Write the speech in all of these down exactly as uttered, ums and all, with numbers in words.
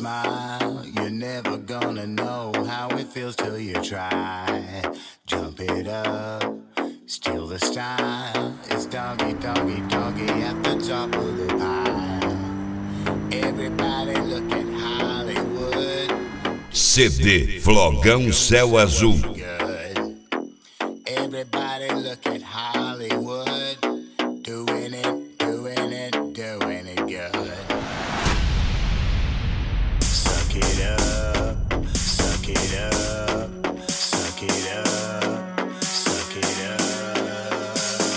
smile, you're never gonna know how it feels till you try. Jump it up, steal the style. It's doggy, doggy, doggy at the top of the pile. Everybody look at Hollywood. C D Flogão Céu Azul. Everybody look at Hollywood. Doing it, doing it, doing it good. Suck it up, suck it up, suck it up, suck it up.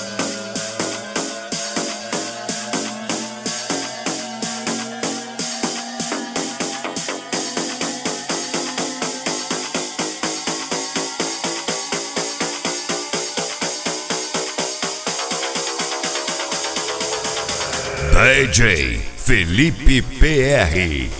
D J Felipe P R.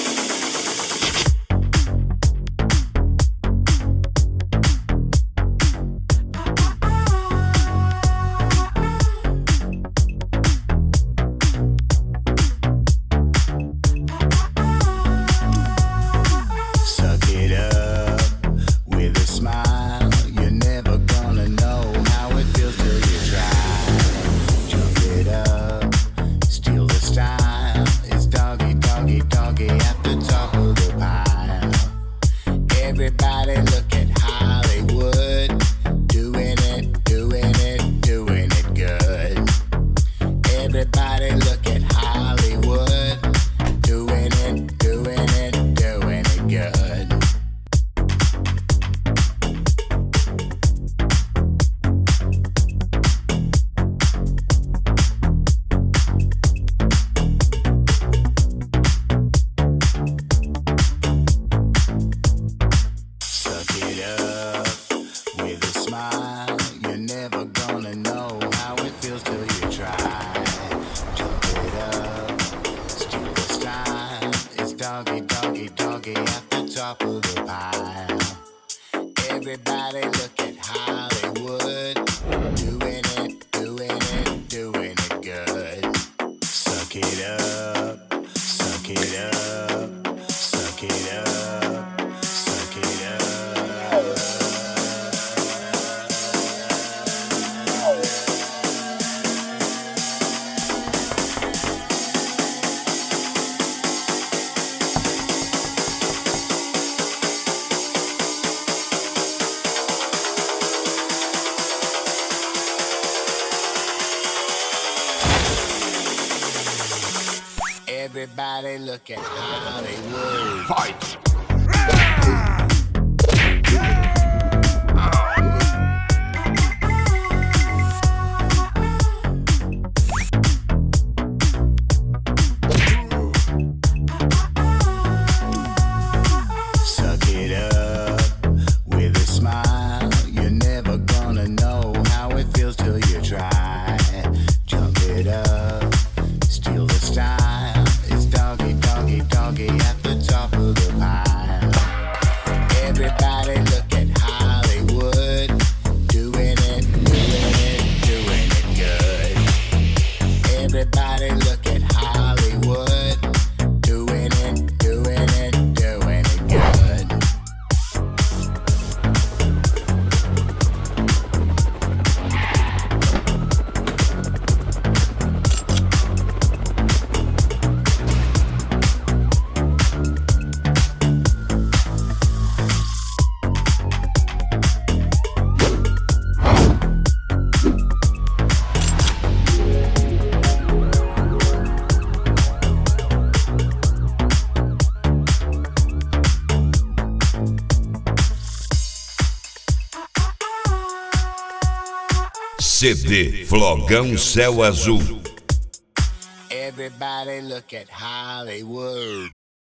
Everybody look at Hollywood. Fight! Suck it up with a smile. You're never gonna know how it feels till you try. Jump it up, steal the style. It's doggy, doggy, doggy at the top of the pile. Everybody look at Hollywood. Doing it, doing it, doing it good. Everybody look at Hollywood. Doing it, doing it, doing it good. C D Flogão Céu Azul. Everybody look at Hollywood.